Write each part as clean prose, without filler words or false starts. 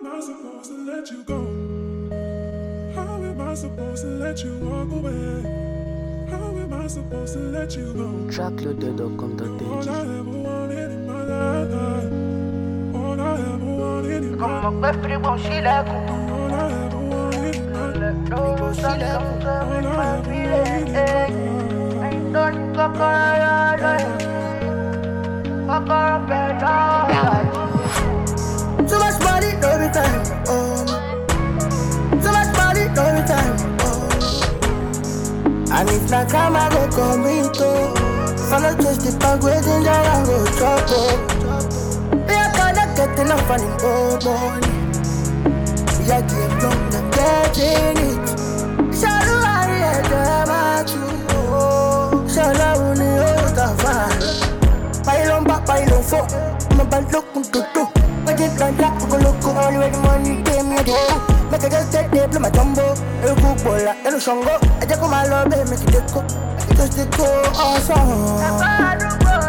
I supposed to let you go? How am I supposed to let you walk away? How am I supposed to let you go? Trackloaded.com.ng. All I ever wanted in my life, all I ever wanted in my life, all I ever wanted in my life, all I ever wanted in my life. Too much money, no return. Too much money, no return. And if not time, I go come into. Follow just the bank, waiting down, I go trouble. We are gonna get enough money, money. We are getting drunk and getting it. Shadow, I read them at you. Shadow, only hold the fire. Pile on back, pile on four. I'm about looking to do. I did not like to go look all where the money came me to. Make a just take the play my jumbo. A good bola, and a shongo. I just come my love, make it go. Just the go awesome.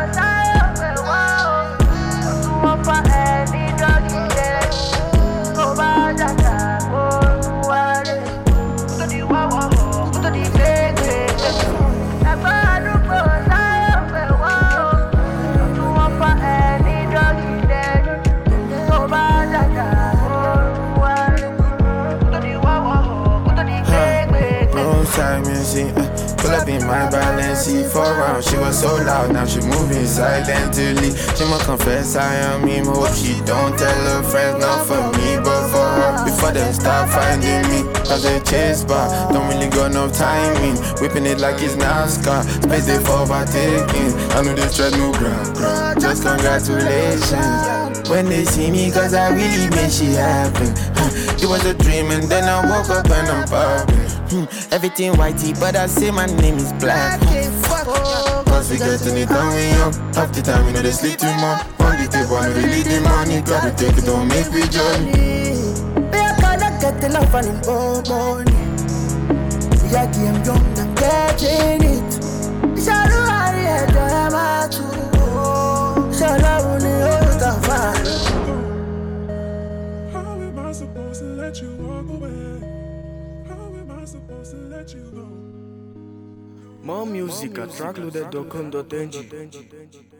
Pull up in my balance, for round. She was so loud, now she moving silently. She must confess I am him. Hope she don't tell her friends, not for me, but for her. Before them start finding me, cause they chase bar, don't really got no timing. Whipping it like it's NASCAR, space they for overtaking. I know they stress no ground, just congratulations. When they see me, cause I really made shit happen. It was a dream and then I woke up and I'm popping. Everything whitey, but I say my name is Black. Cause we getting it done we young. Half the time we know they sleep too much. On the table I know they leave the money. Gotta take it, don't make me journey. We are gonna get enough money. We are getting young and getting it. Shadow, I read them at you. Shadow, only hold the fire. How am I supposed to let you walk away? How am I supposed to let you go? More music at trackloaded.com.ng.